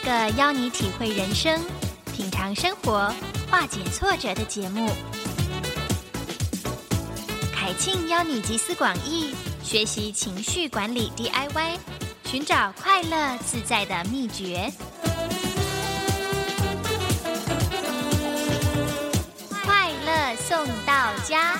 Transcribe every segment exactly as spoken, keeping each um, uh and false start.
个邀你体会人生、品尝生活、化解挫折的节目。凯庆邀你集思广益，学习情绪管理 D I Y， 寻找快乐自在的秘诀。快乐送到家。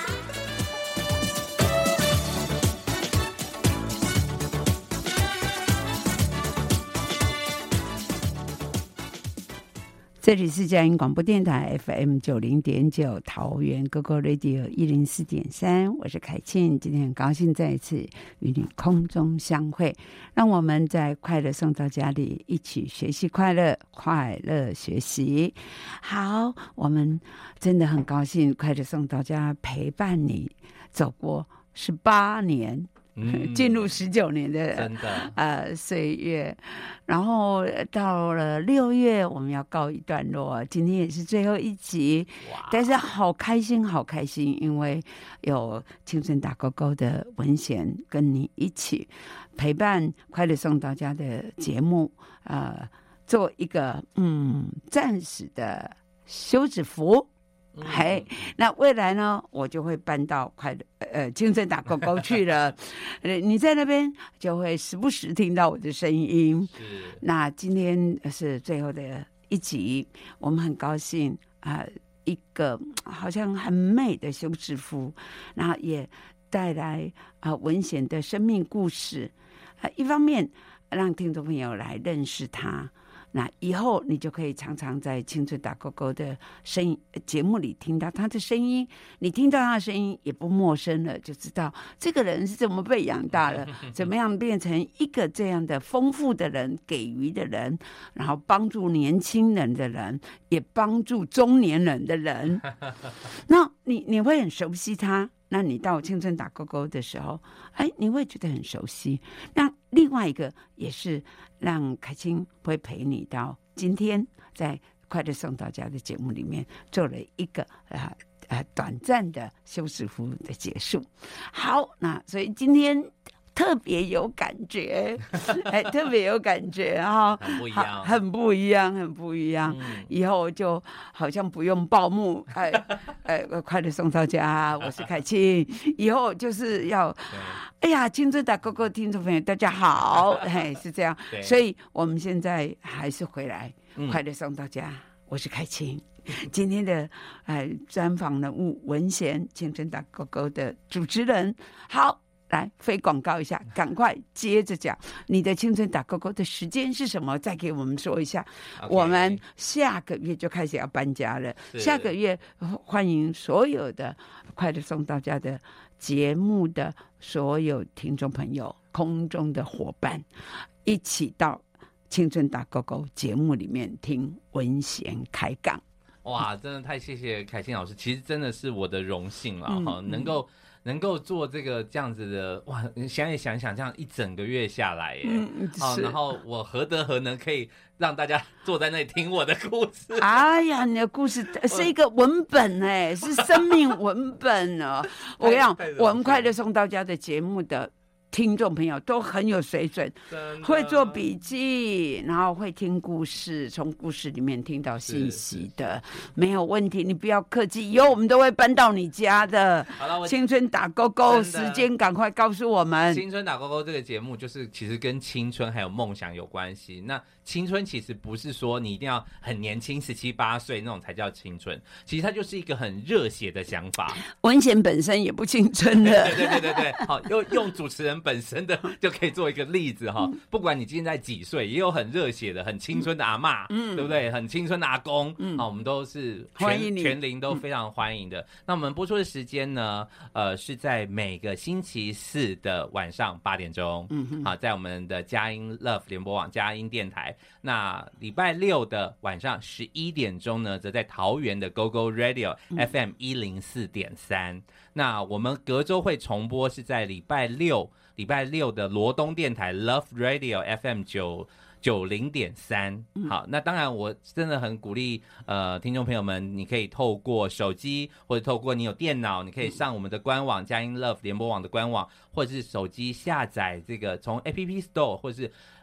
这里是佳音广播电台 F M 九零点九，桃园 Go Go Radio 一零四点三，我是凯庆。今天很高兴再一次与你空中相会，让我们在快乐送到家里一起学习快乐，快乐学习。好，我们真的很高兴，快乐送到家陪伴你走过十八年。嗯、进入十九年的真的呃岁月，然后到了六月我们要告一段落，今天也是最后一集，但是好开心好开心，因为有青春打勾勾的文贤跟你一起陪伴快乐送到家的节目，呃，做一个嗯暂时的休止符。嘿、嗯，那未来呢，我就会搬到快乐呃青春打勾勾去了。你在那边就会时不时听到我的声音。是。那今天是最后的一集，我们很高兴啊、呃，一个好像很美的休止符，然后也带来啊、呃、文贤的生命故事。呃，一方面让听众朋友来认识他。那以后你就可以常常在青春打勾勾的声音节目里听到他的声音，你听到他的声音也不陌生了，就知道这个人是怎么被养大了，怎么样变成一个这样的丰富的人、给予的人，然后帮助年轻人的人，也帮助中年人的人。那你你会很熟悉他。那你到青春打勾勾的时候，哎，你会觉得很熟悉。那另外一个也是让凯青会陪你到今天在快乐送到家的节目里面做了一个呃呃短暂的休止符的结束。好，那所以今天特别有感觉，哎，特别有感觉哈， 很不一样， 很不一样，很不一样。嗯、以后就好像不用报幕，哎，哎，快乐送到家，我是凯庆。以后就是要，哎呀，青春打勾勾听众朋友大家好，哎，是这样。所以我们现在还是回来，嗯、快乐送到家，我是凯庆。今天的哎专访人物文贤，青春打勾勾的主持人，好。来非广告一下，赶快接着讲你的青春打勾勾的时间是什么？再给我们说一下。Okay. 我们下个月就开始要搬家了，下个月欢迎所有的快乐送到家的节目的所有听众朋友、空中的伙伴，一起到青春打勾勾节目里面听文贤开杠。 哇，真的太谢谢凯庆老师，其实真的是我的荣幸了哈、嗯，能够。能够做这个这样子的哇，想也想想，这样一整个月下来耶，嗯，哦，然后我何德何能可以让大家坐在那里听我的故事？ 哎呀，你的故事是一个文本哎，是生命文本哦。我跟你讲，我们快乐送到家的节目的听众朋友都很有水准，会做笔记，然后会听故事，从故事里面听到信息的，没有问题，你不要客气，以后我们都会搬到你家的。好了，青春打勾勾，时间赶快告诉我们。 青春打勾勾这个节目就是其实跟青春还有梦想有关系。那青春其实不是说你一定要很年轻，十七八岁那种才叫青春，其实它就是一个很热血的想法。 文贤本身也不青春的， 对对对对对，好，用用主持人本身的就可以做一个例子哈。不管你今天在几岁，也有很热血的、很青春的阿嬷，嗯，对不对？很青春的阿公，嗯，好，我们都是全全龄都非常欢迎的。嗯、那我们播出的时间呢，呃，是在每个星期四的晚上八点钟，嗯，好，在我们的佳音 Love 联播网佳音电台。那礼拜六的晚上十一点钟呢，则在桃园的 Go Go Radio、嗯、F M 一零四点三。那我们隔周会重播，是在礼拜六，礼拜六的罗东电台 Love Radio F M 九九零点三。好，那当然我真的很鼓励呃听众朋友们，你可以透过手机或者透过你有电脑，你可以上我们的官网佳音 Love 联播网的官网，或者是手机下载这个从 A P P Store 或者是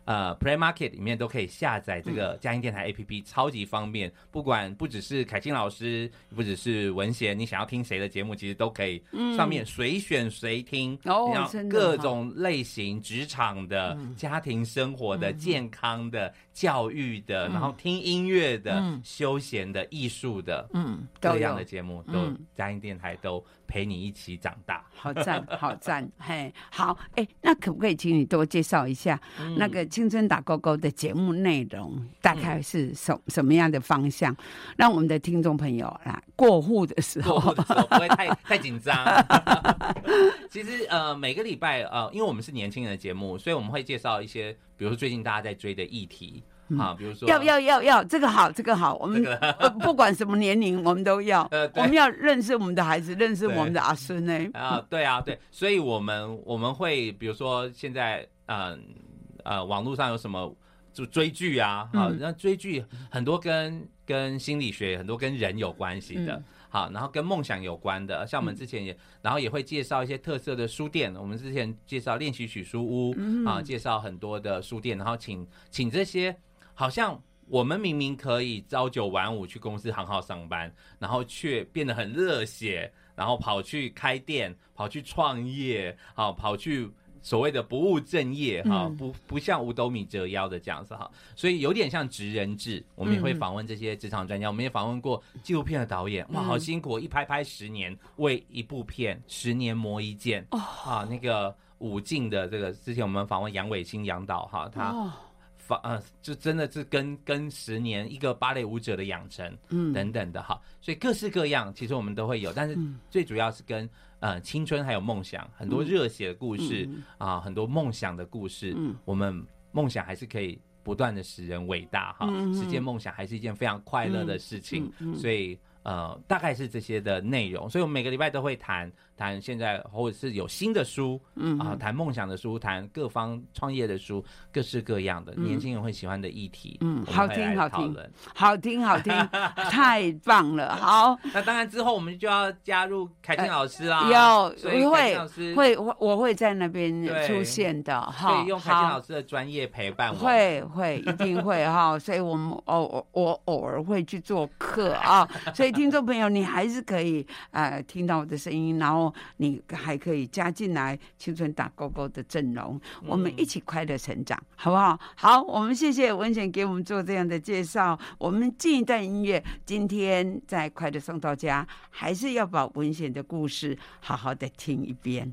呃 Play Market 里面都可以下载这个佳音电台 A P P， 超级方便。不管不只是凯金老师，不只是文贤，你想要听谁的节目，其实都可以上面随选随听。 哦， 各种类型，职场的、嗯、家庭生活的、嗯、健康的、教育的，嗯、然后听音乐的、嗯、休闲的、艺术的，嗯，各样的节目都佳音电台都陪你一起长大。 好赞，好赞，嘿，好，哎、欸，那可不可以请你多介绍一下、嗯、那个青春打勾勾的节目内容大概是什、嗯、什么样的方向，让我们的听众朋友啊过户的时候， 过户的时候不会太太紧张。其实呃，每个礼拜呃，因为我们是年轻人的节目，所以我们会介绍一些，比如说最近大家在追的议题。嗯、啊，比如说要要要要这个好，这个好，我们、这个呃、不管什么年龄，我们都要。呃，我们要认识我们的孩子，认识我们的阿孙呢。 啊，对啊，对，所以我们我们会比如说现在呃呃网络上有什么就追剧啊，啊，那、嗯、追剧很多跟跟心理学，很多跟人有关系的。嗯，好，然后跟梦想有关的，像我们之前也，嗯、然后也会介绍一些特色的书店。我们之前介绍练习曲书屋，嗯、啊，介绍很多的书店，然后请请这些，好像我们明明可以朝九晚五去公司行号上班，然后却变得很热血，然后跑去开店，跑去创业，好，跑去所谓的不务正业哈、嗯，不不像五斗米折腰的这样子哈，所以有点像职人制。我们也会访问这些职场专家，嗯、我们也访问过纪录片的导演，哇，好辛苦，一拍拍十年，为一部片十年磨一剑、哦、啊。那个武进的这个，之前我们访问杨伟清杨导哈，他。哦呃，就真的是跟跟十年一个芭蕾舞者的养成，嗯，等等的哈，所以各式各样，其实我们都会有，但是最主要是跟呃青春还有梦想，很多热血的故事啊、嗯呃，很多梦想的故事，嗯，我们梦想还是可以不断的使人伟大哈，嗯、实现梦想还是一件非常快乐的事情，嗯嗯嗯、所以呃，大概是这些的内容，所以我们每个礼拜都会谈谈现在或者是有新的书，嗯啊，谈梦想的书，谈各方创业的书，各式各样的、嗯、年轻人会喜欢的议题，嗯， 好听好听好听好听，太棒了，好。 那当然之后我们就要加入凯金老师啦， 有会会我会在那边出现的哈， 所以用凯金老师的专业陪伴我， 会会一定会哈，所以我们偶我偶尔会去做课啊，所以听众朋友你还是可以呃听到我的声音，然后你还可以加进来青春打勾勾的阵容，我们一起快乐成长，好不好？好，我们谢谢文贤给我们做这样的介绍。我们进一段音乐，今天在快乐送到家，还是要把文贤的故事好好的听一遍。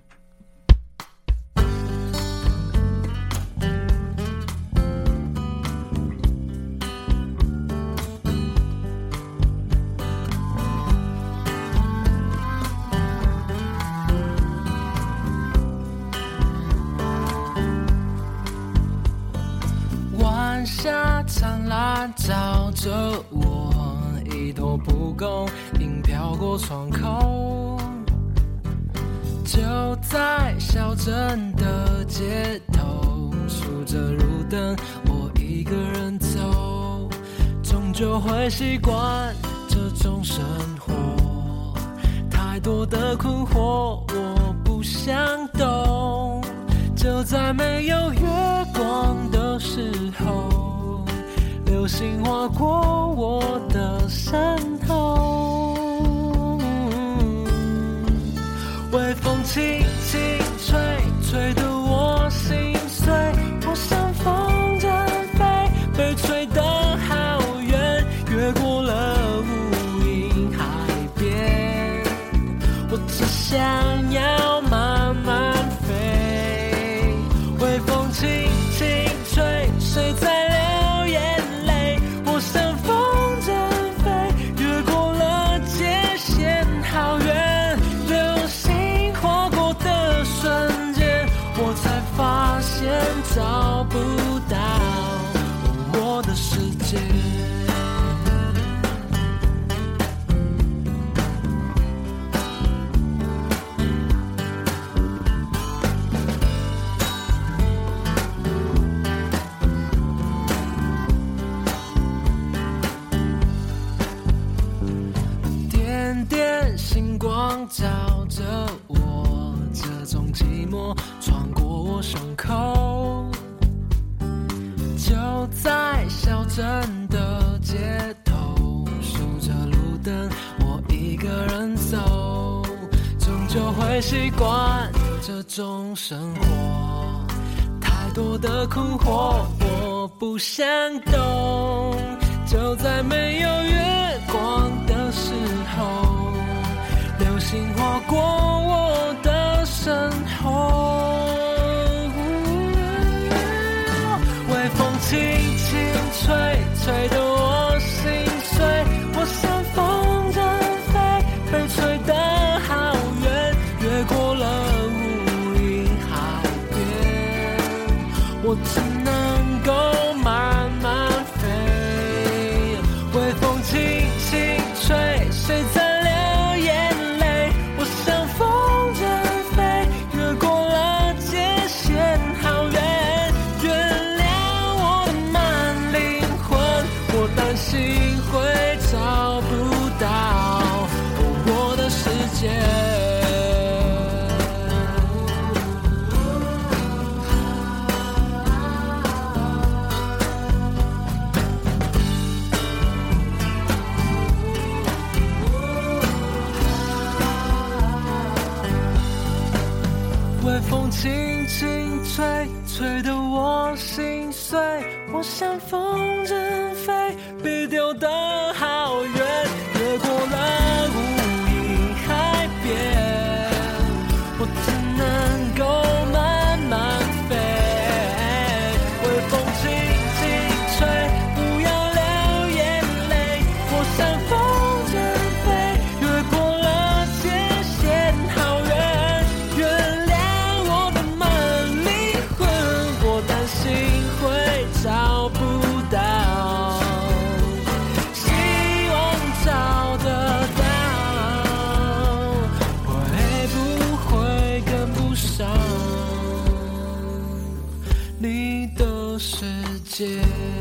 下灿烂照着我，一朵蒲公英飘过窗口，就在小镇的街头，数着路灯，我一个人走，终究会习惯这种生活，太多的困惑我不想懂，就在没有月光的时候，流星划过我的身后，微风轻轻吹，吹得我心碎，我像风筝飞，被吹得好远，越过了无垠海边，我只想要慢慢飞，微风轻轻吹，谁在流眼泪，我像风筝飞，越过了界限好远，流星划过的瞬间，我才发现找不到我的世界。照着我，这种寂寞穿过我胸口， 就在小镇的街头，数着路灯，我一个人走，终究会习惯这种生活。太多的困惑，我不想懂。就在没有月光的时候，流星划过我的身后，微风轻轻吹，吹得我心碎。我像风筝飞，被吹得好远，越过了无垠海边，我只能够慢慢飞。微风轻轻吹，谁在流眼泪？我像风筝飞，越过了界限，好远。原谅我的慢灵魂，我担心会找不到我的世界。微风轻轻吹，吹得我心碎。我像风筝飞，被丢得好远，越过了无垠海边，我只能够慢慢飞。微风轻轻吹，不要流眼泪。我像风筝飞，越过了界限，好远。原谅找不到，希望找得到，会不会跟不上你的世界？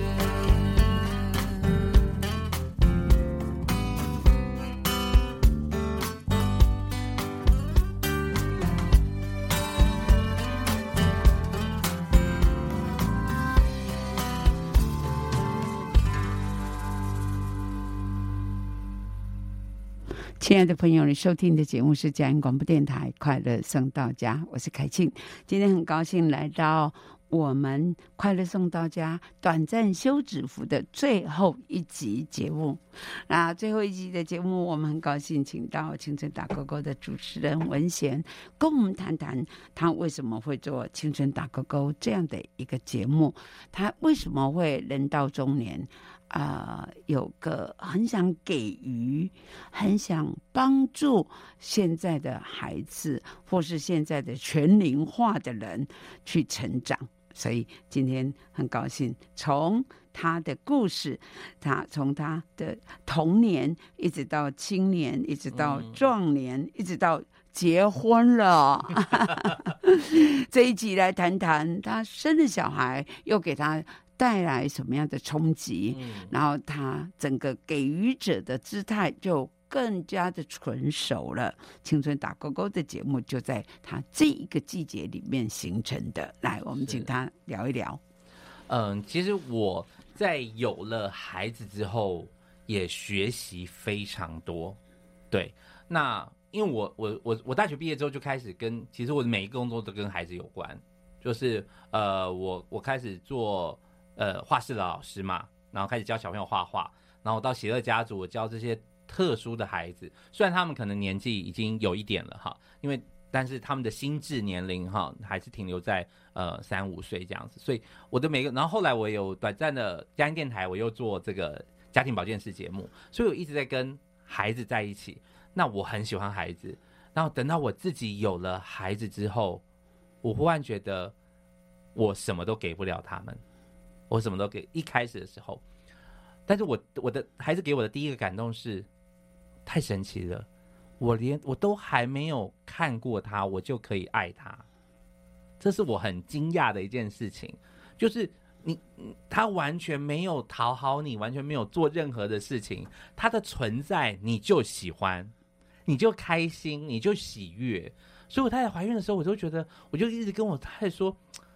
亲爱的朋友，你收听的节目是嘉义广播电台快乐送到家，我是凯庆。今天很高兴来到我们快乐送到家短暂休止符的最后一集节目。那最后一集的节目，我们很高兴请到青春打勾勾的主持人文贤，跟我们谈谈他为什么会做青春打勾勾这样的一个节目，他为什么会人到中年啊、呃，有个很想给予、很想帮助现在的孩子，或是现在的全龄化的人去成长。所以今天很高兴，从他的故事，他从他的童年一直到青年，一直到壮年，嗯、一直到结婚了。这一集来谈谈他生了小孩，又给他带来什么样的冲击、嗯、然后他整个给予者的姿态就更加的纯熟了。青春打勾勾的节目就在他这一个季节里面形成的。来，我们请他聊一聊。 嗯，其实我在有了孩子之后也学习非常多。对，那因为我我我我大学毕业之后就开始跟，其实我的每一个工作都跟孩子有关，就是呃我我开始做呃画室的老师嘛，然后开始教小朋友画画，然后到喜乐家族我教这些特殊的孩子，虽然他们可能年纪已经有一点了哈，因为但是他们的心智年龄哈还是停留在呃三五岁这样子，所以我的每个，然后后来我有短暂的嘉音电台，我又做这个家庭保健室节目，所以我一直在跟孩子在一起。那我很喜欢孩子，然后等到我自己有了孩子之后，我忽然觉得我什么都给不了他们，我什么都给。一开始的时候，但是我我的孩子给我的第一个感动是太神奇了，我连我都还没有看过他，我就可以爱他，这是我很惊讶的一件事情。就是你他完全没有讨好你，完全没有做任何的事情，他的存在你就喜欢，你就开心，你就喜悦。所以我太太怀孕的时候，我就觉得，我就一直跟我太太说，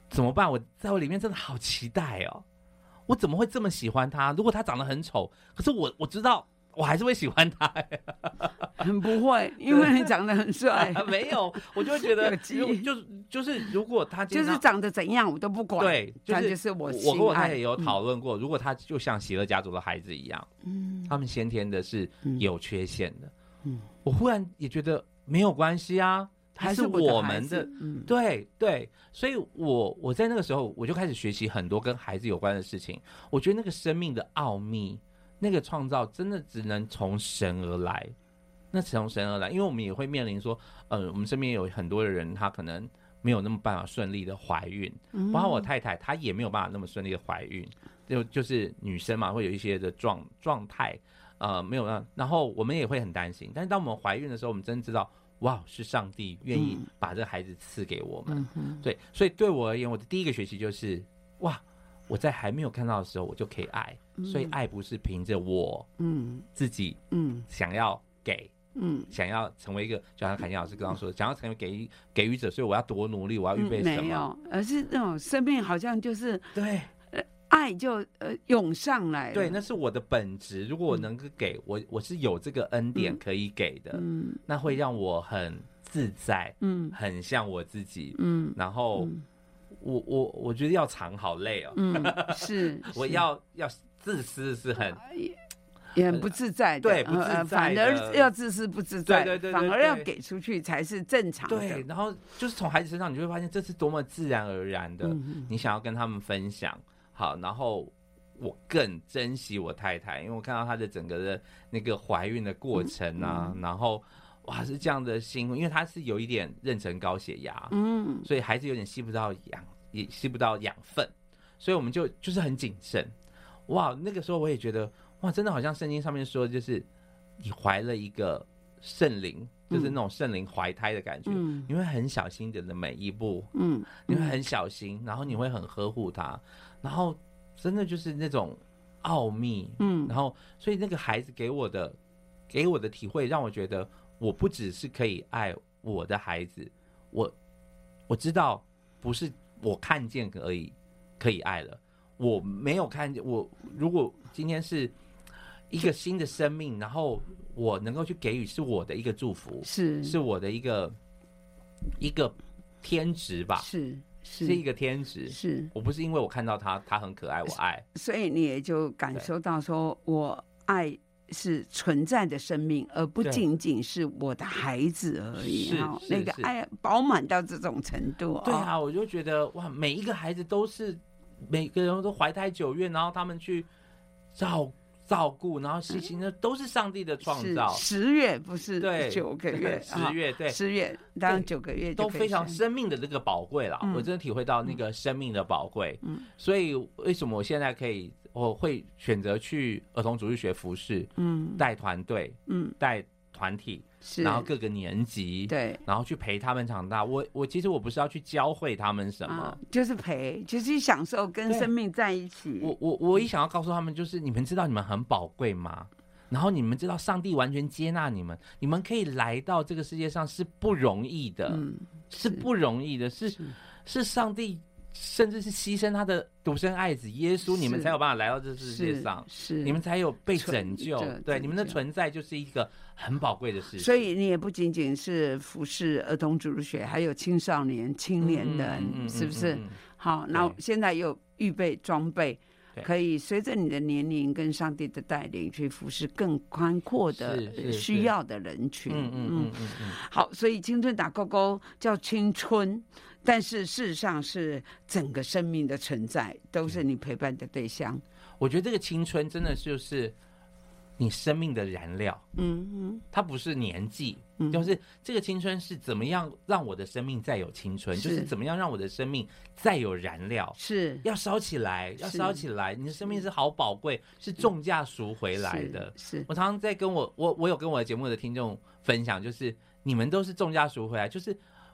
怎么办？我在我里面真的好期待哦，我怎么会这么喜欢他？如果他长得很丑，可是我我知道。我还是会喜欢他， 很不会，因为你长得很帅。 没有，我就会觉得，就是就是如果他就是长得怎样我都不管， 对，就是就是我我跟我太太也有讨论过，嗯、如果他就像喜乐家族的孩子一样，嗯，他们先天的是有缺陷的，嗯，我忽然也觉得没有关系啊。还是我们的，嗯、对对，所以我我在那个时候我就开始学习很多跟孩子有关的事情。我觉得那个生命的奥秘，那个创造真的只能从神而来，那从神而来，因为我们也会面临说，呃，我们身边有很多的人，他可能没有那么办法顺利的怀孕，嗯、包括我太太，她也没有办法那么顺利的怀孕，就就是女生嘛，会有一些的状状态，呃，没有让，然后我们也会很担心。但是当我们怀孕的时候，我们真的知道。哇，是上帝愿意把这个孩子赐给我们，嗯、对，所以对我而言，我的第一个学习就是，哇，我在还没有看到的时候，我就可以爱，嗯、所以爱不是凭着我，嗯，自己，嗯，想要给，嗯，想要成为一个，就像凯婷老师刚刚说的，想要成为给予给予者，所以我要多努力，我要预备什么？ 嗯、没有，而是那种生命好像就是对。 爱就呃涌上来了， 对，那是我的本质。如果我能够给、嗯、我，我是有这个恩典可以给的，嗯，那会让我很自在，嗯，很像我自己，嗯，然后、嗯、我我我觉得要藏好累哦， 嗯，是， 我要要自私是很。 也很不自在的， 对，不自在的、呃， 反而要自私不自在， 对对对对对， 反而要给出去才是正常的。 对，然后就是从孩子身上，你就会发现这是多么自然而然的，嗯、你想要跟他们分享。好，然后我更珍惜我太太，因为我看到她的整个的那个怀孕的过程啊，嗯、然后哇是这样的辛苦，因为她是有一点妊娠高血压，嗯，所以孩子有点吸不到氧，也吸不到养分，所以我们就就是很谨慎。哇，那个时候我也觉得哇，真的好像圣经上面说，就是你怀了一个圣灵。就是那种圣灵怀胎的感觉，嗯、你会很小心的每一步，嗯，你会很小心，然后你会很呵护他，然后真的就是那种奥秘，嗯，然后所以那个孩子给我的给我的体会，让我觉得我不只是可以爱我的孩子，我我知道不是我看见而已可以爱了，我没有看见，我如果今天是一个新的生命，然后我能够去给予，是我的一个祝福，是是我的一个一个天职吧， 是 是, 是一个天职， 是我不是因为我看到他他很可爱我爱， 所以你也就感受到说我爱是存在的生命，而不仅仅是我的孩子而已，那个爱饱满到这种程度， 对啊，我就觉得哇，每一个孩子都是每个人都怀胎九月，然后他们去照照顾，然后细心的都是上帝的创造。 十月不是九个月， 十月对， 十月当然九个月都非常生命的这个宝贵啦、嗯。我真的体会到那个生命的宝贵。嗯，所以为什么我现在可以，我会选择去儿童主日学服事，嗯，带团队，嗯，带团体。然后各个年级， 对， 然后去陪他们长大。我我其实我不是要去教会他们什么，啊、 就是陪，就是享受跟生命在一起。 我我我也想要告诉他们，就是你们知道你们很宝贵吗？然后你们知道上帝完全接纳你们，你们可以来到这个世界上是不容易的，嗯、是, 是不容易的，是 是, 是上帝。甚至是牺牲他的独生爱子耶稣，你们才有办法来到这世界上，是你们才有被拯救。对，你们的存在就是一个很宝贵的事情。 所以你也不仅仅是服侍儿童主日学，还有青少年、青年人，嗯嗯、是不是？嗯嗯嗯、好，那现在又预备装备，可以随着你的年龄跟上帝的带领去服侍更宽阔的需要的人群。嗯嗯嗯嗯嗯。好，所以青春打勾勾叫青春。但是事实上是整个生命的存在，都是你陪伴的对象。 我觉得这个青春真的就是你生命的燃料，嗯嗯，它不是年纪，嗯、就是这个青春是怎么样让我的生命再有青春，就是怎么样让我的生命再有燃料，是要烧起来，要烧起来。你的生命是好宝贵，是重价赎回来的。是, 是我常常在跟我我我有跟我的节目的听众分享，就是你们都是重价赎回来，就是。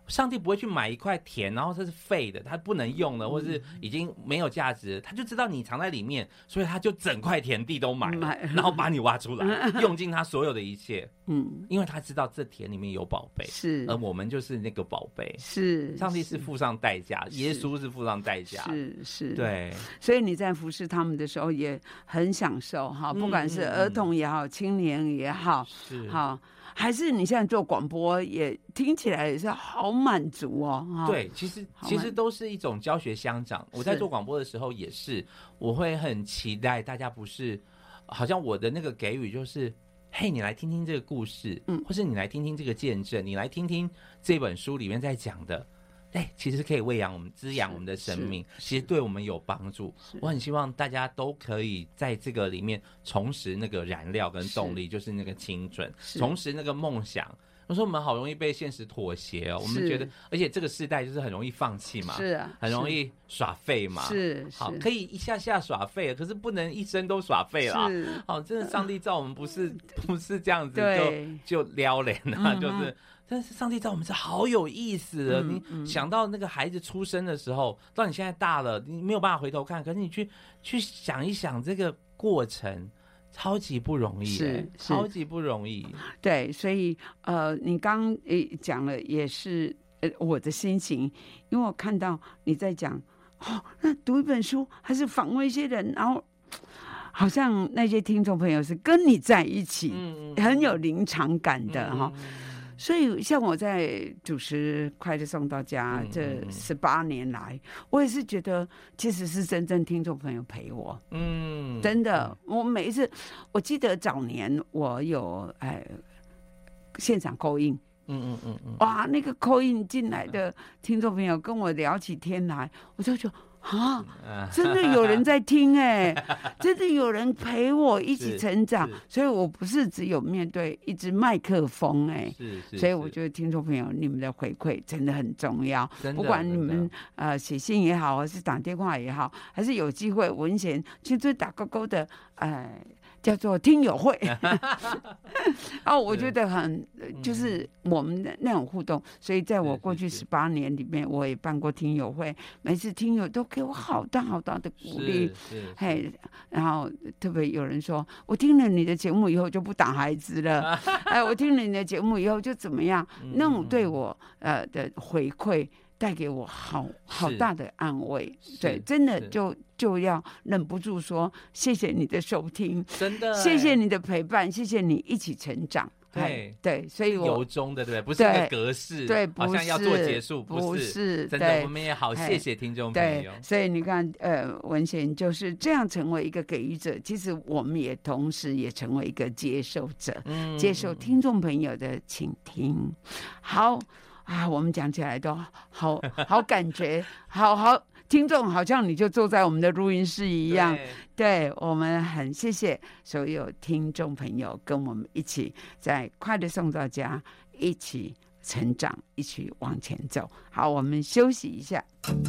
上帝不会去买一块田，然后这是废的，他不能用了，或是已经没有价值了，他就知道你藏在里面，所以他就整块田地都买了，然后把你挖出来，用尽他所有的一切。嗯，因为他知道这田里面有宝贝， 是， 而我们就是那个宝贝。 是， 上帝是付上代价，耶稣是付上代价。 是是， 对。 所以你在服侍他们的时候也很享受哈，不管是儿童也好，嗯、青年也好， 是好。还是你现在做广播也听起来也是好满足哦。 对，其实其实都是一种教学相长。我在做广播的时候也是，我会很期待大家不是，好像我的那个给予就是，嘿，你来听听这个故事，嗯，或是你来听听这个见证，你来听听这本书里面在讲的。哎，其实可以喂养我们、滋养我们的生命，其实对我们有帮助。我很希望大家都可以在这个里面重拾那个燃料跟动力，就是那个青春，重拾那个梦想。我说我们好容易被现实妥协哦，我们觉得，而且这个世代就是很容易放弃嘛， 是啊， 很容易耍废嘛， 是， 好，可以一下下耍废，可是不能一生都耍废啦。好，真的，上帝造我们不是不是这样子就就撩人啊，就是。但是上帝造我们是好有意思的，嗯嗯、你想到那个孩子出生的时候，到你现在大了，你没有办法回头看，可是你去去想一想这个过程，超级不容易，是超级不容易。 对，所以呃，你刚诶讲了也是呃我的心情，因为我看到你在讲哦，那读一本书还是访问一些人，然后。好像那些听众朋友是跟你在一起，嗯、很有临场感的哈。嗯、所以像我在主持《快乐送到家》这十八年来，我也是觉得其实是真正听众朋友陪我。嗯，真的，我每一次，我记得早年我有哎现场call in。嗯嗯嗯嗯，哇，那个call in进来的听众朋友跟我聊起天来，我就觉得。啊，真的有人在听哎、欸，真的有人陪我一起成长，所以我不是只有面对一支麦克风哎、欸，所以我觉得听众朋友你们的回馈真的很重要，不管你们呃写信也好，还是打电话也好，还是有机会文贤青春打勾勾的呃。叫做听友会，哦，我觉得很就是我们的那种互动，所以在我过去十八年里面，我也办过听友会，每次听友都给我好大好大的鼓励，嘿，然后特别有人说，我听了你的节目以后就不打孩子了，哎，我听了你的节目以后就怎么样，那种对我呃的回馈。带给我好好大的安慰，对，真的就就要忍不住说谢谢你的收听， 真的谢谢你的陪伴，谢谢你一起成长，对对，所以我由衷的对，不是一个格式， 对， 好像要做结束， 不是，是真的，我们也好谢谢听众朋友。 所以你看，呃，文贤就是这样成为一个给予者，其实我们也同时也成为一个接受者，嗯，接受听众朋友的倾听，好。啊，我们讲起来都好好感觉，好好听众好像你就坐在我们的录音室一样。对，对我们很谢谢所有听众朋友跟我们一起在快乐送到家，一起成长，一起往前走。好，我们休息一下。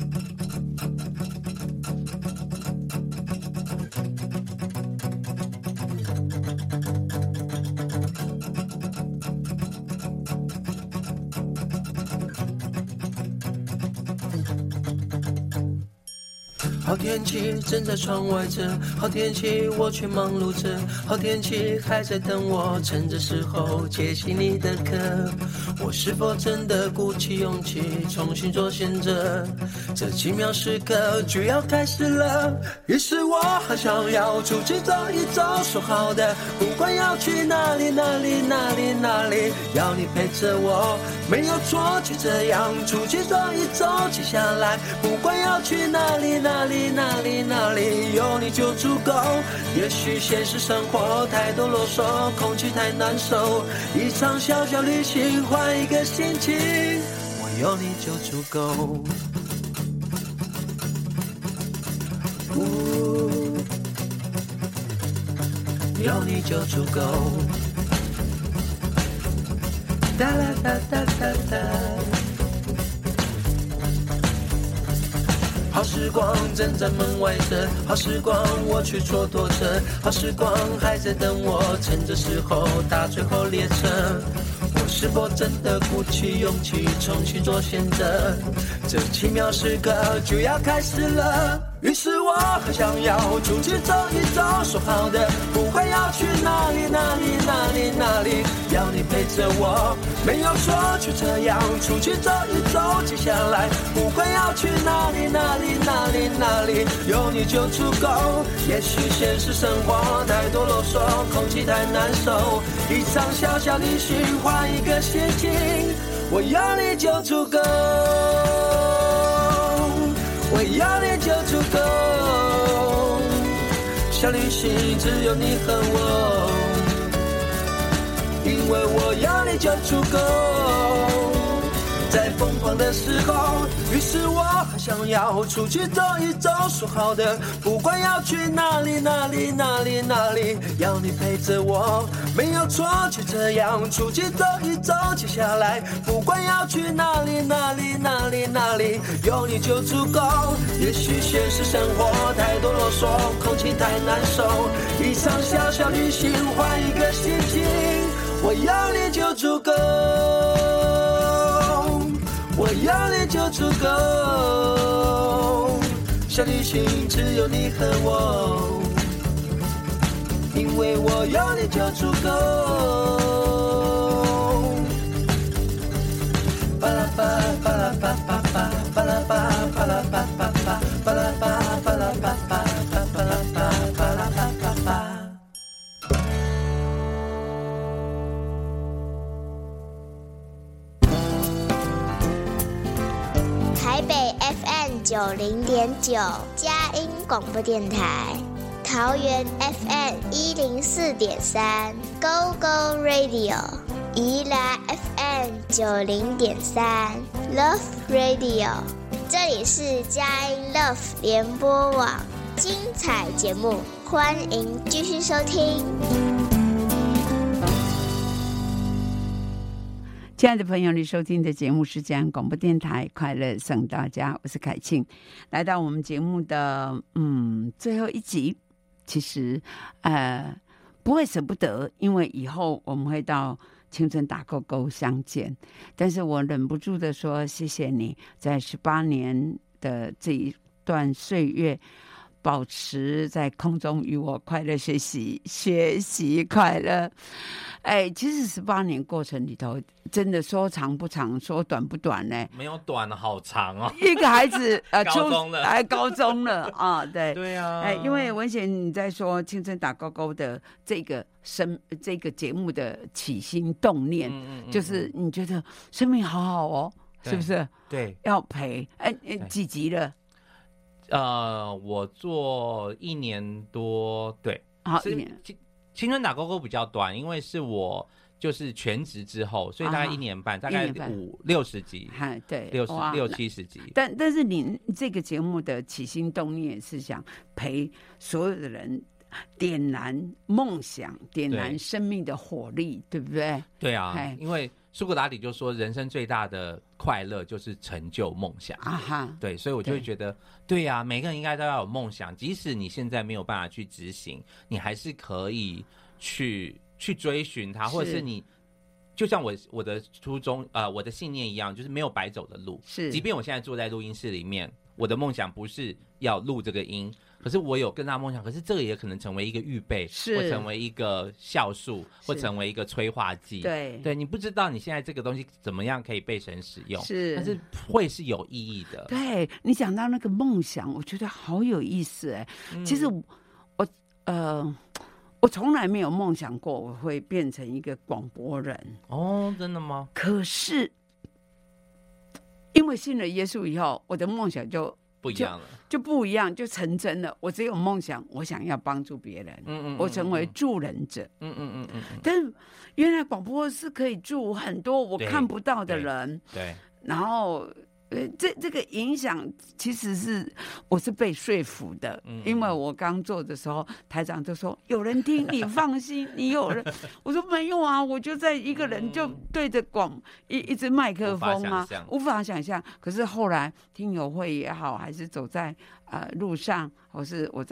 好天气正在窗外着，好天气我却忙碌着，好天气还在等我，趁着时候接起你的课。我是否真的鼓起勇气重新做选择？这奇妙时刻就要开始了，于是我很想要出去走一走，说好的不管要去哪里哪里哪里哪里，要你陪着我，没有错，就这样出去走一走。接下来不管要去哪里哪里哪里哪里，有你就足够。也许现实生活太多啰嗦，空气太难受，一场小小旅行换一个心情，我有你就足够。有你就足够。哒啦哒哒哒哒。好时光正在门外着，好时光我去蹉跎着，好时光还在等我，趁着时候搭最后列车。我是是否真的鼓起勇气重新做选择？这奇妙时刻就要开始了。于是我很想要出去走一走，说好的不管要去哪里哪里哪里哪里，要你陪着我，没有错，就这样出去走一走。接下来不管要去哪里哪里哪里哪里，有你就足够。也许现实生活太多啰嗦，空气太难受，一场小小旅行换一个心情，我要你就足够，我要你就足够。小旅行只有你和我，因为我要你就足够。在疯狂的时候，于是我很想要出去走一走，说好的不管要去哪里哪里哪里哪里，要你陪着我，没有错，就这样出去走一走。接下来不管要去哪里哪里哪里哪里，有你就足够。也许现实生活太多啰嗦，空气太难受，一场小小旅行换一个心情，我要你就足够，我要你就足够。小旅行只有你和我，因为我要你就足够。巴拉巴巴拉巴巴巴巴拉巴巴拉巴巴巴巴拉巴巴拉巴巴巴拉巴巴拉巴巴巴。 台北 F M 九零点九佳音广播电台，桃园 F M 一零四点三 Go Go Radio， 宜兰 F M 九零点三 Love Radio， 这里是佳音 Love 联播网，精彩节目，欢迎继续收听。 亲爱的朋友，你收听的节目是佳音广播电台快乐送大家，我是凯庆。来到我们节目的嗯最后一集，其实呃不会舍不得，因为以后我们会到青春打勾勾相见，但是我忍不住的说谢谢你在十八年的这一段岁月保持在空中与我快乐学习，学习快乐。哎，其实十八年过程里头，真的说长不长，说短不短呢。 没有短，好长哦。 一个孩子呃， 高中了， 哎，高中了啊，对对啊。 哎，因为文贤你在说青春打勾勾的这个生这个节目的起心动念，嗯嗯嗯就是你觉得生命好好哦，是不是？ 对， 要陪。哎，几集了？ 呃，我做一年多，对， 好一年。 青春打勾勾比较短，因为是我就是全职之后，所以大概一年半，啊、大概五六十集， 对， 六十六七十集。 但但是你这个节目的起心动念是想陪所有的人点燃梦想，点燃生命的火力，对不对？ 对啊，因为苏格拉底就说，人生最大的快乐就是成就梦想啊哈。对，所以我就会觉得，对呀、啊，每个人应该都要有梦想，即使你现在没有办法去执行，你还是可以去去追寻它，或者是你。就像我我的初衷呃我的信念一样，就是没有白走的路。是，即便我现在坐在录音室里面，我的梦想不是要录这个音，可是我有更大梦想，可是这个也可能成为一个预备，或成为一个酵素，或成为一个催化剂。对对，你不知道你现在这个东西怎么样可以被神使用，是，但是会是有意义的。 对，你讲到那个梦想，我觉得好有意思哎、嗯。其实我呃。我从来没有梦想过我会变成一个广播人哦，真的吗？ 可是因为信了耶稣以后，我的梦想就不一样了， 就, 就不一样，就成真了。我只有梦想，我想要帮助别人，嗯 嗯, 嗯，我成为助人者，嗯嗯嗯 嗯, 嗯。但是原来广播是可以助很多我看不到的人， 对, 对，然后。这这个影响其实是我是被说服的，嗯、因为我刚做的时候，台长就说有人听你放心，你有人，我说没有啊，我就在一个人就对着广一一支麦克风啊，无法想象。可是后来听友会也好，还是走在呃路上，或是我在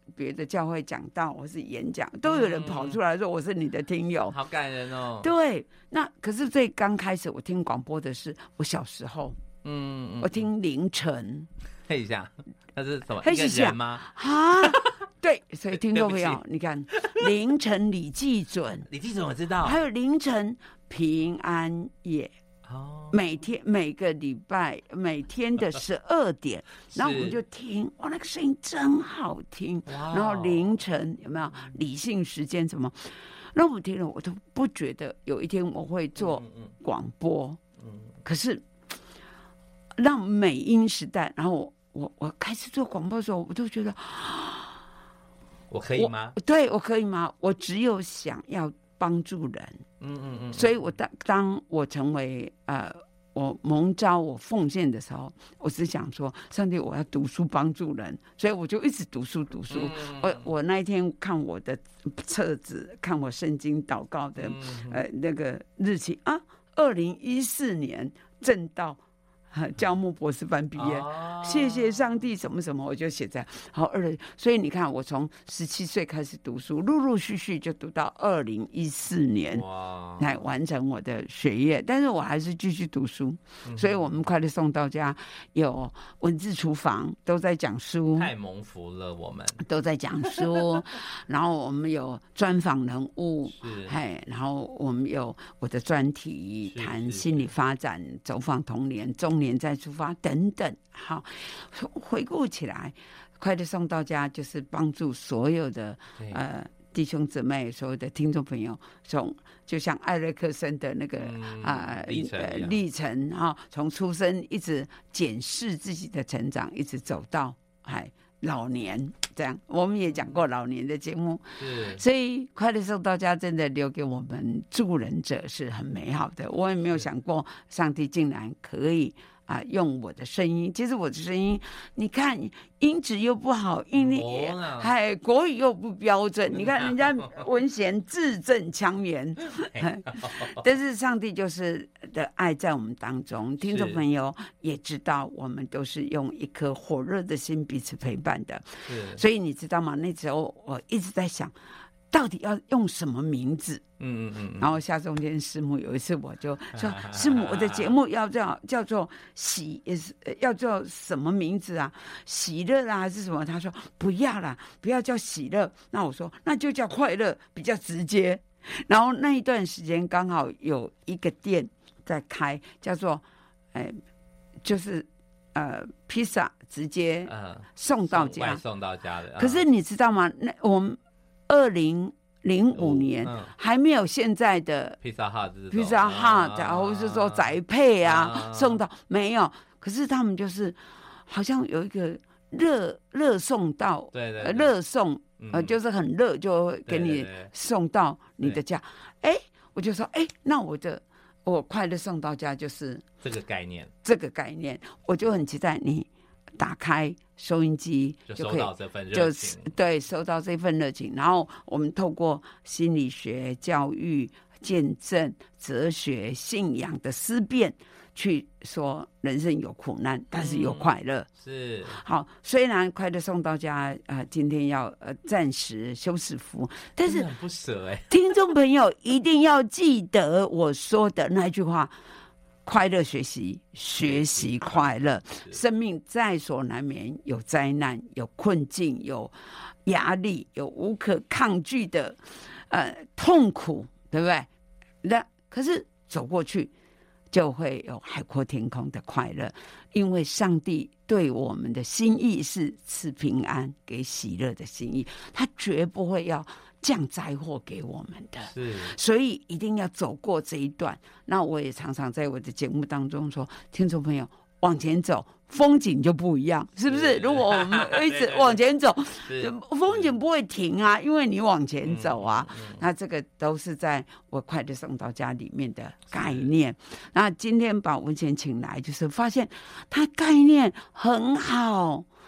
别的教会讲道或是演讲，都有人跑出来说我是你的听友， 好感人哦。 对，那可是最刚开始我听广播的是我小时候， 嗯，嗯我听凌晨， 黑一下，那是什么？ 黑一个人吗？ 啊，对，所以听众朋友，你看凌晨李济准， 李济准我知道， 还有凌晨平安夜。哦，每天每个礼拜每天的十二点，然后我们就听，哇，那个声音真好听。然后凌晨有没有理性时间什么？那我听了，我都不觉得有一天我会做广播。嗯，嗯可是让美音时代，然后我我我开始做广播的时候，我都觉得， 我可以吗？ 我对我可以吗？我只有想要帮助人。嗯嗯嗯，所以我当当我成为呃我蒙召我奉献的时候，我只想说，上帝，我要读书帮助人，所以我就一直读书读书。嗯、我我那一天看我的册子，看我圣经祷告的、嗯、呃那个日期啊，二零一四年正道。教牧博士班毕业、哦，谢谢上帝，什么什么，我就写在好二。所以你看，我从十七岁开始读书，陆陆续续就读到二零一四年，来完成我的学业。但是我还是继续读书，嗯、所以我们快乐送到家有文字厨房，都在讲书， 太蒙福了，我们都在讲书。然后我们有专访人物，嘿，然后我们有我的专题，谈心理发展，走访童年、中年。再出发等等，好，回顾起来，快乐送到家就是帮助所有的呃弟兄姊妹，所有的听众朋友，从就像艾瑞克森的那个啊历程哈，从出生一直检视自己的成长，一直走到哎老年。这样，我们也讲过老年的节目，所以快乐送到家真的留给我们助人者是很美好的。我也没有想过，上帝竟然可以啊用我的声音。其实我的声音，你看音质又不好，音力还国语又不标准。你看人家文贤字正腔圆，但是上帝就是的爱在我们当中。听众朋友也知道，我们都是用一颗火热的心彼此陪伴的。所以你知道吗？那时候我一直在想，到底要用什么名字？嗯嗯嗯。然后夏中间师母有一次我就说：“师母，我的节目要叫叫做喜，要叫什么名字啊？喜乐啦还是什么？”他说：“不要啦，不要叫喜乐。”那我说：“那就叫快乐，比较直接。”然后那一段时间刚好有一个店在开，叫做哎，就是呃披萨。直接送到家， 送, 送到家的。 可是你知道吗？那我们二零零五年还没有现在的披萨哈， 披萨哈，然后是说宅配啊，啊送到没有。可是他们就是好像有一个热热送到， 对对， 热送，呃，就是很热，就给你送到你的家。哎，我就说，哎，那我的。我快乐送到家就是这个概念， 这个概念，我就很期待你打开收音机就收到这份热情， 就对，收到这份热情。然后我们透过心理学、教育、见证、哲学、信仰的思辨，去说人生有苦难，但是有快乐。嗯、 是好，虽然快乐送到家，呃，今天要呃暂时休止符，但是很不舍哎、欸。 听众朋友一定要记得我说的那句话：快乐学习，学习快乐。生命在所难免，有灾难，有困境，有压力，有无可抗拒的呃痛苦，对不对？那可是走过去。就会有海阔天空的快乐，因为上帝对我们的心意是赐平安给喜乐的心意，他绝不会要降灾祸给我们的， 是， 所以一定要走过这一段。那我也常常在我的节目当中说，听众朋友往前走，风景就不一样，是不是？如果我们一直往前走，风景不会停啊，因为你往前走啊。嗯嗯、那这个都是在我快乐送到家里面的概念。那今天把文贤请来，就是发现他概念很好，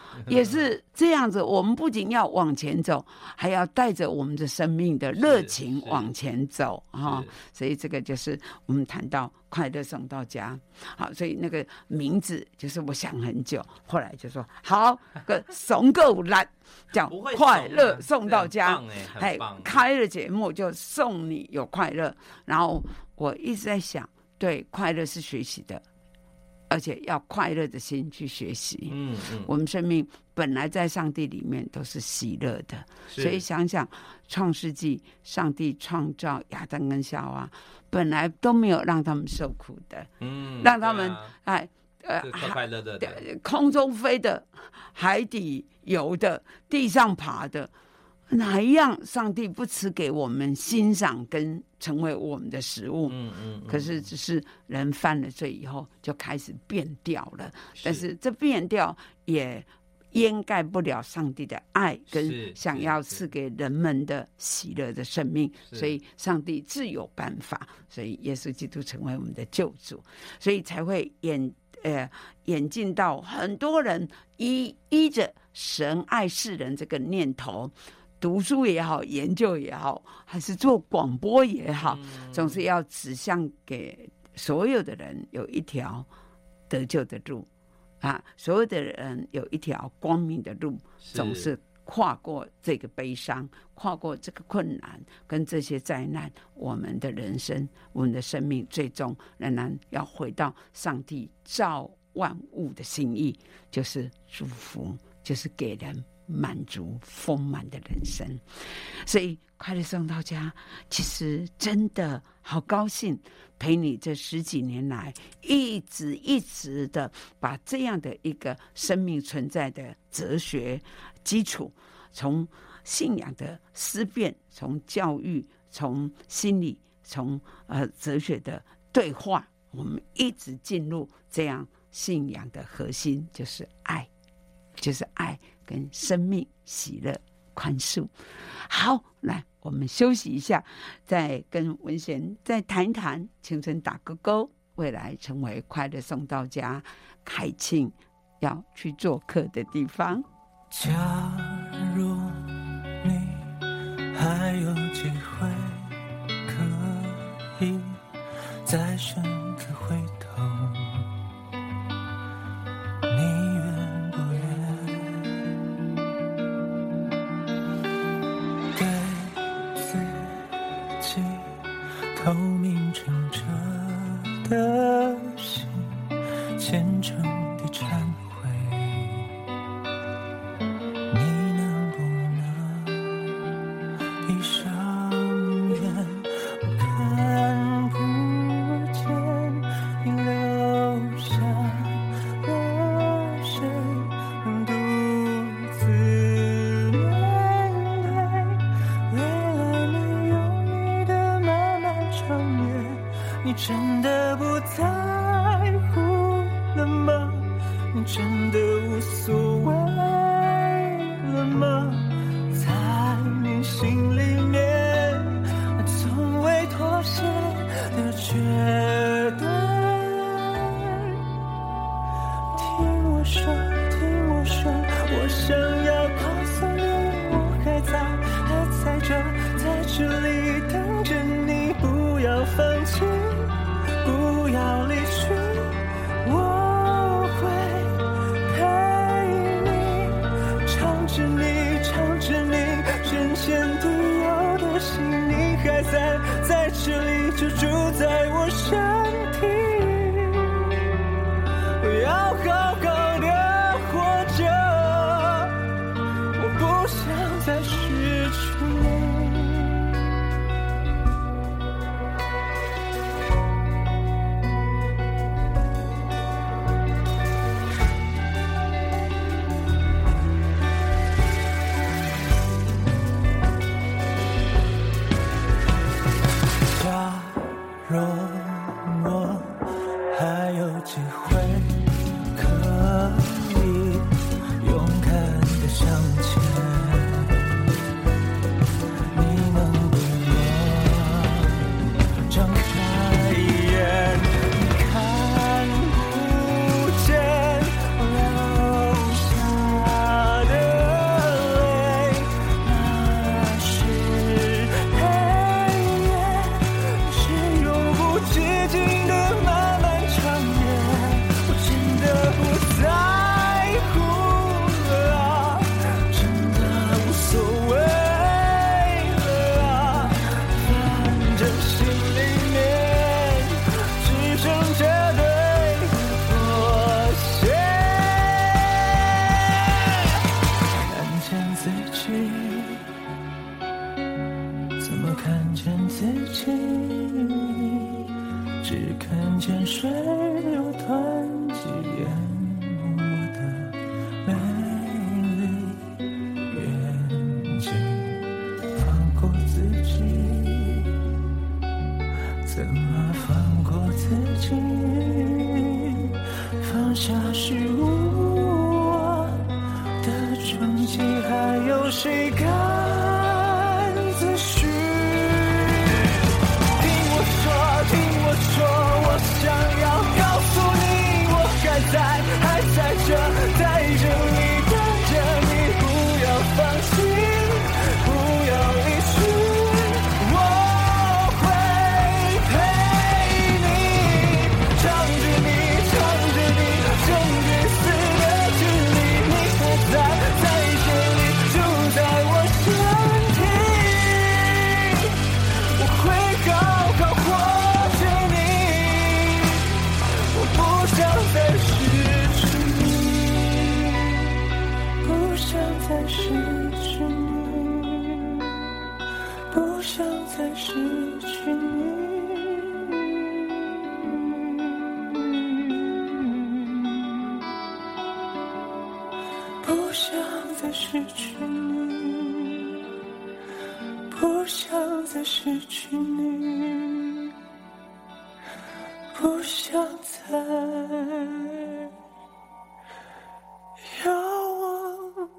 也是这样子。我们不仅要往前走，还要带着我们的生命的热情往前走啊！所以这个就是我们谈到快乐送到家。好，所以那个名字就是我想很久，后来就说好个送够烂，叫快乐送到家。哎，开了节目就送你有快乐。然后我一直在想，对，快乐是学习的。而且要快乐的心去学习。嗯嗯，我们生命本来在上帝里面都是喜乐的，所以想想创世纪，上帝创造亚当跟夏娃，本来都没有让他们受苦的，嗯，让他们、啊、哎呃快快乐乐的， 空中飞的、海底游的、地上爬的。哪一样上帝不赐给我们欣赏跟成为我们的食物？嗯嗯，可是只是人犯了罪以后就开始变掉了，但是这变掉也掩盖不了上帝的爱跟想要赐给人们的喜乐的生命，所以上帝自有办法，所以耶稣基督成为我们的救主，所以才会演呃演进到很多人依依着神爱世人这个念头。读书也好，研究也好，还是做广播也好，总是要指向给所有的人有一条得救的路啊！所有的人有一条光明的路，总是跨过这个悲伤，跨过这个困难跟这些灾难，我们的人生，我们的生命，最终仍然要回到上帝造万物的心意，就是祝福，就是给人满足丰满的人生。所以快乐送到家，其实真的好高兴陪你这十几年来一直一直的把这样的一个生命存在的哲学基础，从信仰的思辨，从教育，从心理，从呃哲学的对话，我们一直进入这样信仰的核心，就是爱，就是爱跟生命、喜乐、宽恕。好，来我们休息一下，再跟文贤再谈一谈青春打勾勾，未来成为快乐送到家凯庆要去做客的地方。 假如你还有机会可以再选择回头，你愿不愿对自己透明澄澈的心虔诚地忏悔？你能不能闭上眼，我看不见你流下了水，独自面对未来没有你的漫漫长夜。你真的不在乎了吗？你真的无所谓了吗？在你心里面从未妥协的绝对。听我说，听我说，我想要告诉你，我还在，还在这，在这里等着你，不要放弃，不要离去，我会陪你，唱着你，唱着你深陷地有的心，你还在，在这里就住在我身体，我要好好的活着，我不想再失去你。假若我还有机会可以勇敢地向前，你能不能张开眼，看不见流下下是我的踪迹，还有谁敢自诩？听我说，听我说，我想要告诉你，我还在，还在这，在这里等着你，不要放弃，不要离去。失去你，不想再有我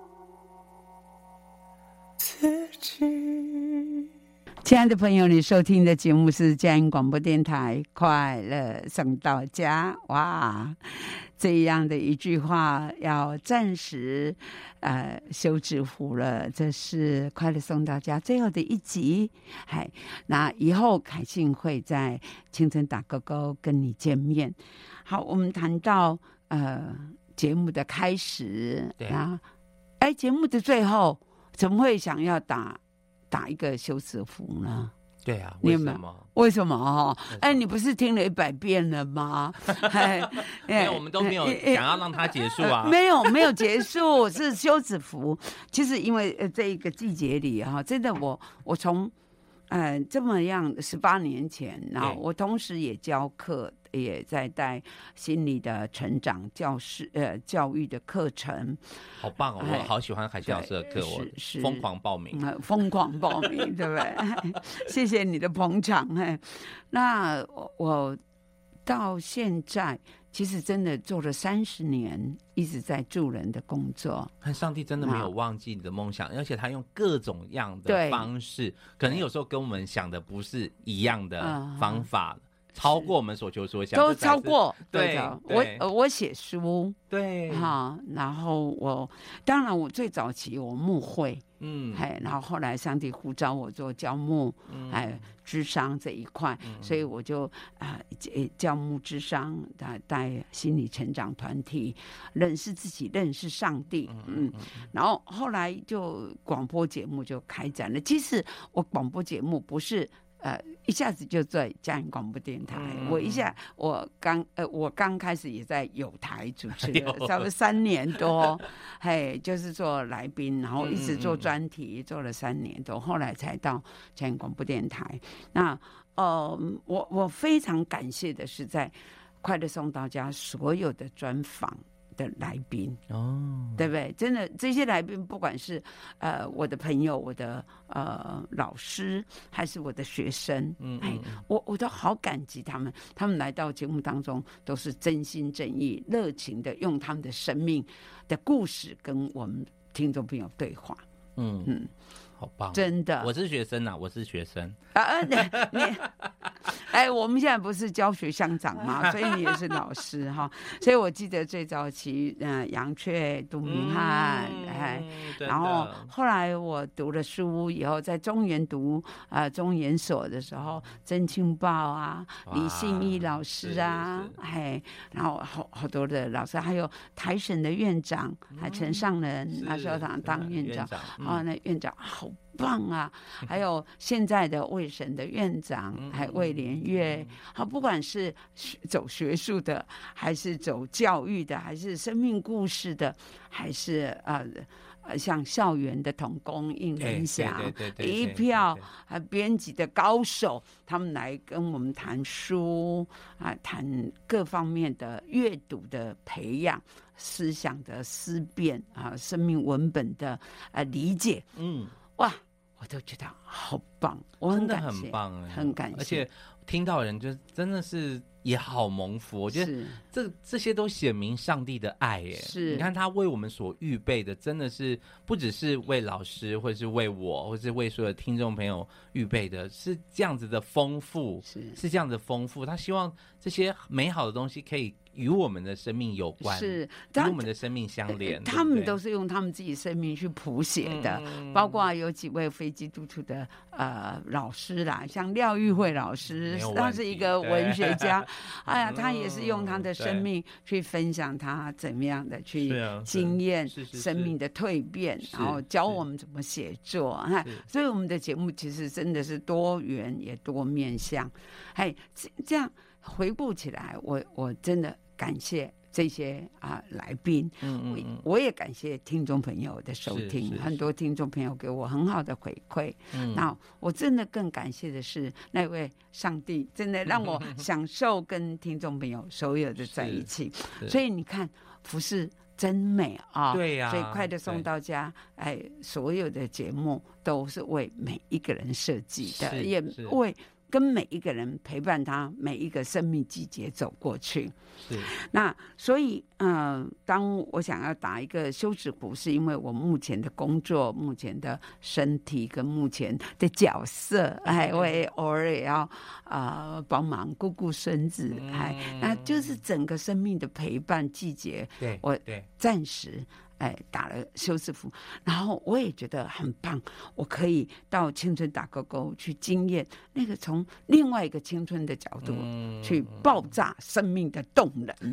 自己。 亲爱的朋友，你收听的节目是佳音广播电台快乐送到家。哇，这样的一句话要暂时呃休止符了，这是快乐送到家最后的一集。嗨，那以后凯信会在清晨打勾勾跟你见面。好，我们谈到呃节目的开始， 对啊，哎，节目的最后怎么会想要打打一个休止符呢？ 对啊，为什么？ 为什么哈？哎，你不是听了一百遍了吗？ 没有，我们都没有想要让它结束啊。 没有，没有结束，是休止符。其实因为呃这一个季节里哈，真的我我从呃这么样十八年前，然后我同时也教课，也在带心理的成长教师呃教育的课程。 好棒哦！我好喜欢凯西老师的课，我疯狂报名， 疯狂报名，对不对？谢谢你的捧场。那我到现在其实真的做了三十年，一直在助人的工作。 看上帝真的没有忘记你的梦想，而且他用各种样的方式，可能有时候跟我们想的不是一样的方法。嗯，超过我们所求所想， 都超过。 对， 对我我写书， 对哈，然后我当然我最早期我牧会， 嗯， 哎，然后后来上帝呼召我做教牧，哎、嗯，諮商这一块，嗯、所以我就啊、呃，教牧諮商，带心理成长团体，认识自己，认识上帝，嗯，嗯然后后来就广播节目就开展了。其实我广播节目不是。呃，一下子就在佳音广播电台，嗯、我一下我刚呃我刚开始也在友台主持了，差不多三年多，嘿，就是做来宾，然后一直做专题，嗯、做了三年多，后来才到佳音广播电台。那呃，我我非常感谢的是，在快乐送到家所有的专访的来宾哦，对不对？真的，这些来宾不管是呃我的朋友、我的呃老师，还是我的学生，嗯，哎，我我都好感激他们。他们来到节目当中，都是真心真意、热情的，用他们的生命的故事跟我们听众朋友对话。嗯嗯。 好棒， 真的， 我是学生啊，我是学生啊，你你，哎，我们现在不是教学相长嘛，所以你也是老师哈，所以我记得最早期，嗯、呃，杨雀、杜明翰，嗯、哎，然后后来我读了书以后，在中原读啊、呃、中研所的时候，曾庆报啊、李信义老师啊，哎，然后好好多的老师，还有台省的院长，还陈上仁那时候他当院长，哦，那院长好棒啊！还有现在的卫省的院长，还魏连岳，好，不管是走学术的，还是走教育的，还是生命故事的，还是呃呃像校园的同工应仁祥，一票啊编辑的高手，他们来跟我们谈书啊，谈各方面的阅读的培养。思想的思辨啊，生命文本的呃理解，嗯，哇，我都觉得好棒，我很感谢， 真的很棒， 很感谢， 而且听到的人就真的是也好蒙福。我觉得这这些都显明上帝的爱耶。 是， 你看他为我们所预备的，真的是不只是为老师，或是为我，或是为所有听众朋友预备的，是这样子的丰富，是是这样子的丰富。他希望这些美好的东西可以与我们的生命有关，是与我们的生命相连。 他们都是用他们自己生命去谱写的，嗯、包括有几位非基督徒的呃老师啦，像廖玉慧老师，他是一个文学家，哎呀，他也是用他的生命去分享他怎么样的去经验生命的蜕变，然后教我们怎么写作。所以我们的节目其实真的是多元也多面向。哎，这样回顾起来，我我真的感谢这些啊来宾，嗯嗯嗯我也感谢听众朋友的收听，很多听众朋友给我很好的回馈。嗯，那我真的更感谢的是那位上帝，真的让我享受跟听众朋友所有的在一起。所以你看，服事真美啊！ 对呀、啊， 所以快乐送到家，哎，所有的节目都是为每一个人设计的，也为跟每一个人陪伴他每一个生命季节走过去。 是， 那所以，嗯、呃，当我想要打一个休止符，是因为我目前的工作、目前的身体跟目前的角色，哎，我也偶尔也要啊、呃、帮忙顾顾孙子，哎，那就是整个生命的陪伴季节。 对， 我暂时。哎，打了休止符，然后我也觉得很棒，我可以到青春打勾勾去经验那个从另外一个青春的角度去爆炸生命的动能。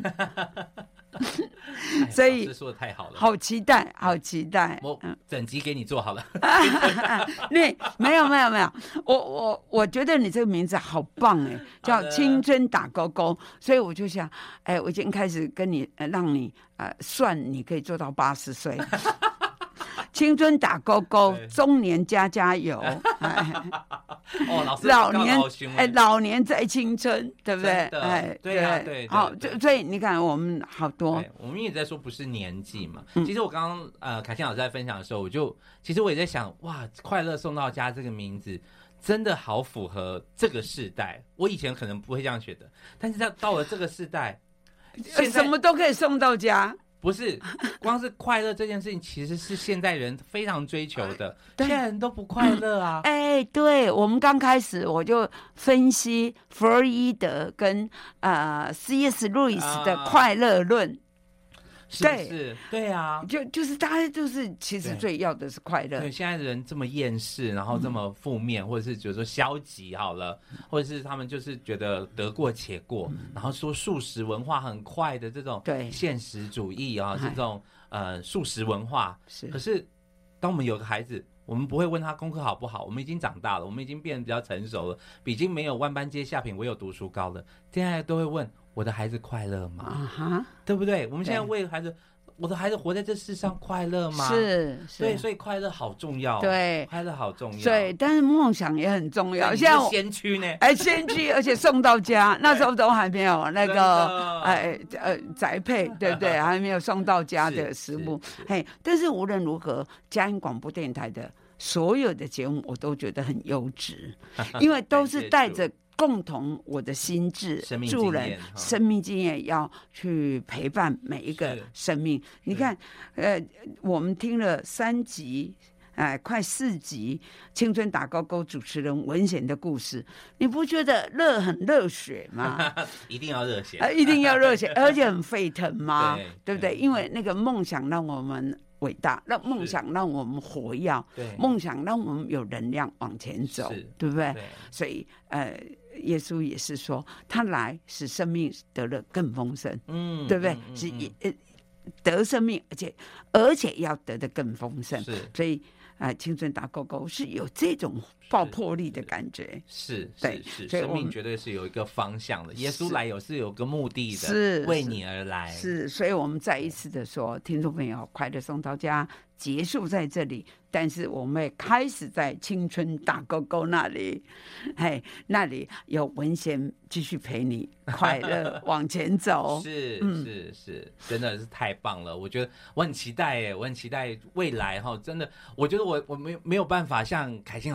嗯、所以老师说的太好了， 好期待，好期待！ 我整集给你做好了。 你没有没有没有，我我我觉得你这个名字好棒哎，叫青春打勾勾，所以我就想，哎，我已经开始跟你呃让你呃算，你可以做到八十岁。青春打勾勾，中年加加油。 哦，老师老年哎，老年在青春，对不对？ 哎，对啊，对， 好，所以你看，我们好多， 我们也在说不是年纪嘛。其实我刚刚呃，凯茜老师在分享的时候，我就其实我也在想，哇，快乐送到家这个名字真的好符合这个世代。我以前可能不会这样觉得，但是到到了这个世代， 什么都可以送到家。 不是，光是快乐这件事情，其实是现代人非常追求的。现在人都不快乐啊！ 哎、欸，对，我们刚开始我就分析弗洛伊德跟呃 C S 路易斯的快乐论。啊是不是？对啊， 就就是大家就是其实最要的是快乐。 对，现在的人这么厌世，然后这么负面，嗯、或者是觉得说消极好了，或者是他们就是觉得得过且过，嗯、然后说速食文化很快的这种现实主义啊，这种呃速食文化。是，可是当我们有个孩子，我们不会问他功课好不好，我们已经长大了，我们已经变得比较成熟了，已经没有万般皆下品，唯有读书高了。现在都会问我的孩子快乐吗？ uh-huh, 对不对？我们现在为孩子，我的孩子活在这世上快乐吗？ 是，是对，所以快乐好重要。 对， 快乐好重要。 对，但是梦想也很重要。 现在先驱呢？ 哎，先驱，而且送到家，那时候都还没有那个哎呃宅配，对不对？还没有送到家的食物。嘿，但是无论如何，佳音广播电台的所有的节目，我都觉得很优质，因为都是带着共同我的心智助人生命经验，要去陪伴每一个生命。你看，呃，我们听了三集，哎、呃，快四集，青春打勾勾主持人文贤的故事，你不觉得热很热血吗？ 一定要热血、 呃，一定要热血，而且很沸腾吗？对, 对不对？因为那个梦想让我们伟大，让梦想让我们活跃，梦想让我们有能量往前走，对不对？对，所以呃，耶稣也是说，他来使生命得了更丰盛，嗯，对不对？嗯嗯嗯、是呃得生命，而且而且要得的更丰盛，所以。啊，青春打勾勾是有这种爆破力的感觉， 是是是，生命绝对是有一个方向的。耶稣来有是有个目的的，是为你而来。 是，所以我们再一次的说，听众朋友，快乐送到家结束在这里，但是我们也开始在青春打勾勾那里，嘿，那里有文贤继续陪你快乐往前走。 是是是，真的是太棒了！我觉得我很期待耶，我很期待未来哈，真的，我觉得我我没没有办法像凯欣老师这样。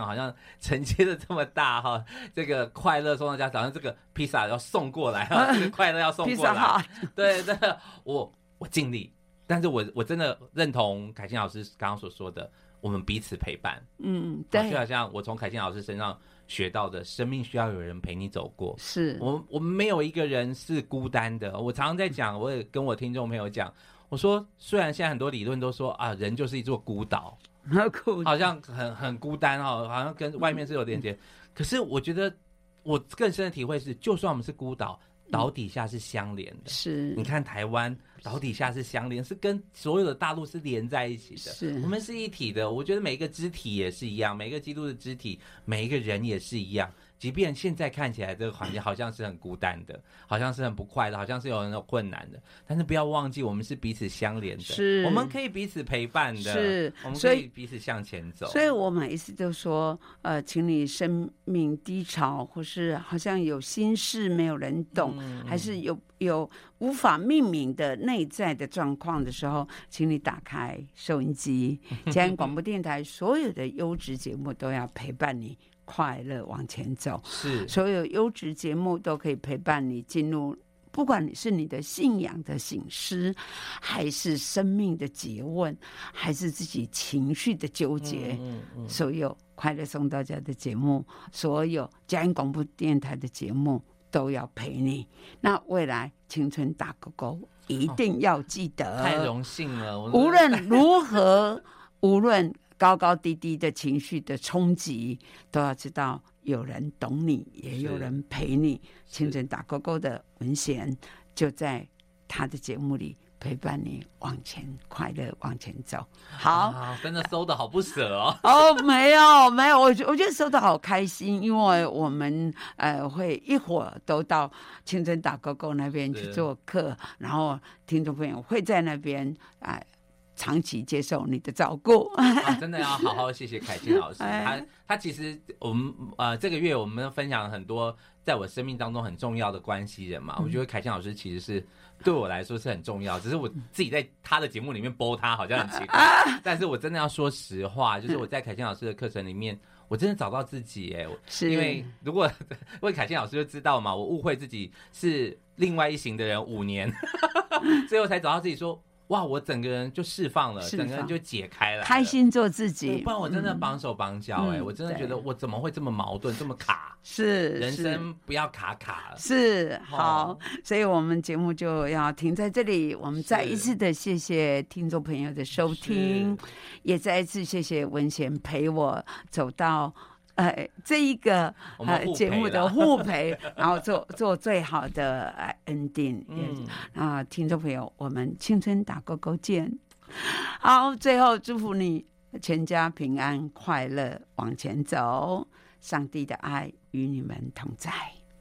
象好像承接的这么大哈，这个快乐送到家，好像这个披萨要送过来，这个快乐要送过来，对对，我我尽力，但是我我真的认同凯欣老师刚刚所说的，我们彼此陪伴， 嗯，对， 就好像我从凯欣老师身上学到的，生命需要有人陪你走过， 是我我们没有一个人是孤单的。我常常在讲，我也跟我听众朋友讲，我说虽然现在很多理论都说啊，人就是一座孤岛，好像很很孤单哦，好像跟外面是有连接，可是我觉得我更深的体会是，就算我们是孤岛，岛底下是相连的。 是， 你看台湾岛底下是相连，是跟所有的大陆是连在一起的， 是我们是一体的。我觉得每一个肢体也是一样，每一个基督的肢体，每一个人也是一样。即便现在看起来这个环境好像是很孤单的，好像是很不快的，好像是有很多困难的，但是不要忘记我们是彼此相连的， 是我们可以彼此陪伴的， 是我们可以彼此向前走。 所以我每一次都说，呃，请你生命低潮，或是好像有心事没有人懂，嗯、还是有有无法命名的内在的状况的时候，请你打开收音机，嘉义广播电台所有的优质节目都要陪伴你快乐往前走， 是所有优质节目都可以陪伴你进入，不管你是你的信仰的省思，还是生命的诘问，还是自己情绪的纠结，嗯嗯嗯、所有快乐送到家的节目，所有嘉义广播电台的节目都要陪你。那未来青春大狗狗一定要记得， 哦、太荣幸了。 无论如何，无论高高低低的情绪的冲击，都要知道有人懂你，也有人陪你。青春打勾勾的文贤就在他的节目里陪伴你往前快乐往前走。好， 啊、真的收的好不舍哦。 哦，没有没有，我我觉得收的好开心，因为我们呃会一会儿都到青春打勾勾那边去做客，然后听众朋友会在那边啊。呃长期接受你的照顾、 啊，真的要好好谢谢凯欣老师。他他其实我们呃这个月我们分享了很多在我生命当中很重要的关系人嘛，嗯、我觉得凯欣老师其实是对我来说是很重要，只是我自己在他的节目里面播他好像很奇怪，啊、但是我真的要说实话，就是我在凯欣老师的课程里面，我真的找到自己哎、欸，因为如果问凯欣老师就知道嘛，我误会自己是另外一型的人五年，最后才找到自己说。哇！我整个人就释放了，整个人就解开了， 开心做自己。 不然我真的绑手绑脚哎、欸，嗯、我真的觉得我怎么会这么矛盾，这么卡？ 是人生不要卡卡了。 是好，哦、所以我们节目就要停在这里。我们再一次的谢谢听众朋友的收听，也再一次谢谢文贤陪我走到。呃，这一个呃节目的互陪，然后做做最好的呃 ending， 嗯啊，听众朋友，我们青春打勾勾见。好，最后祝福你全家平安快乐往前走，上帝的爱与你们同在。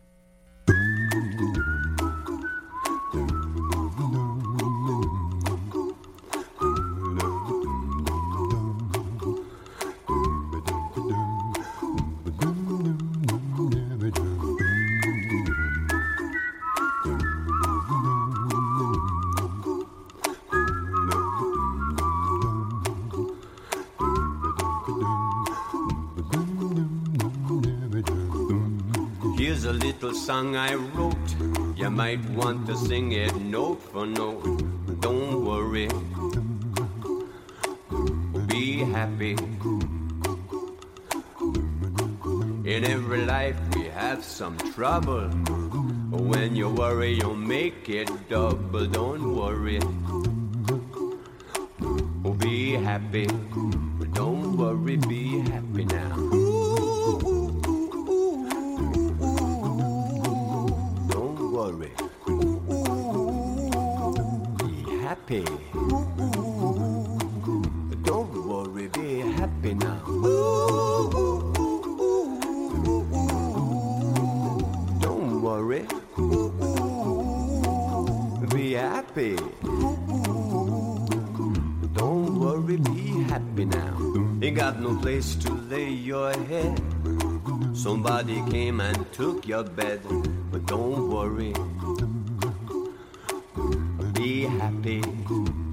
Here's a little song I wrote. You might want to sing it note for note. Don't worry. Be happy. In every life we have some trouble. When you worry, you'll make it double. Don't worry. Be happy. Don't worry, be happy now. Happy. Don't worry, be happy now. Don't worry, be happy. Don't worry, be happy now. You got no place to lay your head. Somebody came and took your bed, but don't worry. Be happy.